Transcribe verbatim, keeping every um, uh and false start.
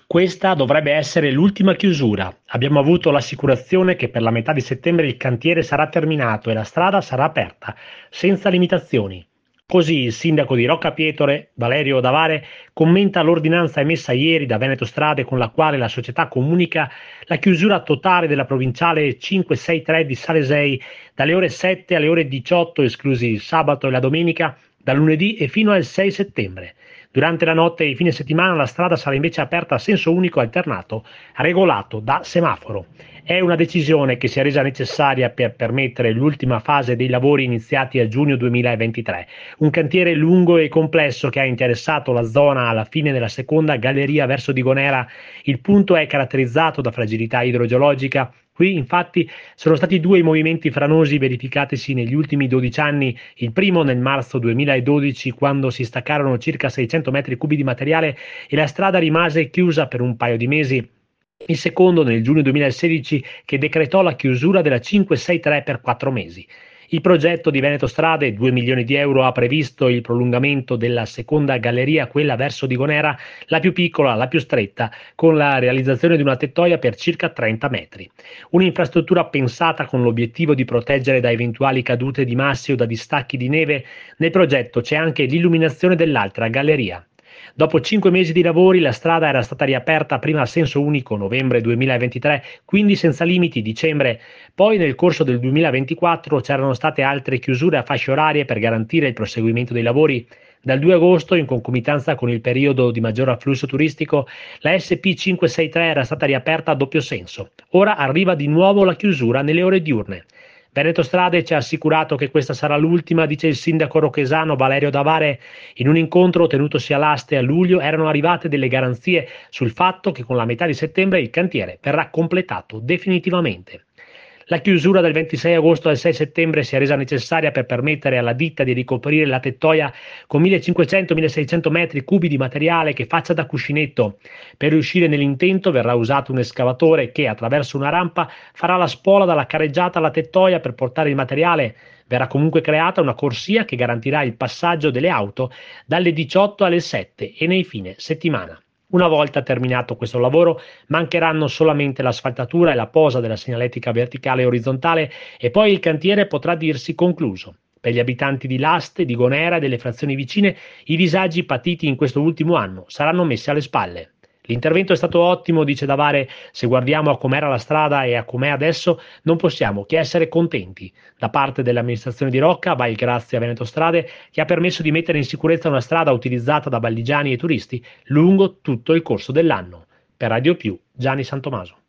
Questa dovrebbe essere l'ultima chiusura. Abbiamo avuto l'assicurazione che per la metà di settembre il cantiere sarà terminato e la strada sarà aperta, senza limitazioni. Così il sindaco di Roccapietore, Valerio Davare, commenta l'ordinanza emessa ieri da Veneto Strade con la quale la società comunica la chiusura totale della provinciale cinquecentosessantatré di Salesei dalle ore sette alle ore diciotto, esclusi il sabato e la domenica, da lunedì e fino al sei settembre. Durante la notte e i fine settimana la strada sarà invece aperta a senso unico alternato, regolato da semaforo. È una decisione che si è resa necessaria per permettere l'ultima fase dei lavori iniziati a giugno duemilaventitré, un cantiere lungo e complesso che ha interessato la zona alla fine della seconda galleria verso Digonera. Il punto è caratterizzato da fragilità idrogeologica. Qui infatti sono stati due i movimenti franosi verificatisi negli ultimi dodici anni, il primo nel marzo duemiladodici quando si staccarono circa seicento metri cubi di materiale e la strada rimase chiusa per un paio di mesi, il secondo nel giugno duemilasedici che decretò la chiusura della cinquecentosessantatré per quattro mesi. Il progetto di Veneto Strade, due milioni di euro, ha previsto il prolungamento della seconda galleria, quella verso Digonera, la più piccola, la più stretta, con la realizzazione di una tettoia per circa trenta metri. Un'infrastruttura pensata con l'obiettivo di proteggere da eventuali cadute di massi o da distacchi di neve. Nel progetto c'è anche l'illuminazione dell'altra galleria. Dopo cinque mesi di lavori la strada era stata riaperta prima a senso unico novembre duemilaventitré, quindi senza limiti dicembre, poi nel corso del duemilaventiquattro c'erano state altre chiusure a fasce orarie per garantire il proseguimento dei lavori. Dal due agosto, in concomitanza con il periodo di maggior afflusso turistico, la S P cinquecentosessantatré era stata riaperta a doppio senso. Ora arriva di nuovo la chiusura nelle ore diurne. Veneto Strade ci ha assicurato che questa sarà l'ultima, dice il sindaco rochesano Valerio Davare. In un incontro tenutosi all'Aste a luglio erano arrivate delle garanzie sul fatto che con la metà di settembre il cantiere verrà completato definitivamente. La chiusura del ventisei agosto al sei settembre si è resa necessaria per permettere alla ditta di ricoprire la tettoia con millecinquecento milleseicento metri cubi di materiale che faccia da cuscinetto. Per riuscire nell'intento verrà usato un escavatore che, attraverso una rampa, farà la spola dalla careggiata alla tettoia per portare il materiale. Verrà comunque creata una corsia che garantirà il passaggio delle auto dalle diciotto alle sette e nei fine settimana. Una volta terminato questo lavoro, mancheranno solamente l'asfaltatura e la posa della segnaletica verticale e orizzontale e poi il cantiere potrà dirsi concluso. Per gli abitanti di Laste, di Gonera e delle frazioni vicine, i disagi patiti in questo ultimo anno saranno messi alle spalle. L'intervento è stato ottimo, dice Davare. Se guardiamo a com'era la strada e a com'è adesso, non possiamo che essere contenti. Da parte dell'amministrazione di Rocca va il grazie a Veneto Strade, che ha permesso di mettere in sicurezza una strada utilizzata da balligiani e turisti lungo tutto il corso dell'anno. Per Radio Più, Gianni Santomaso.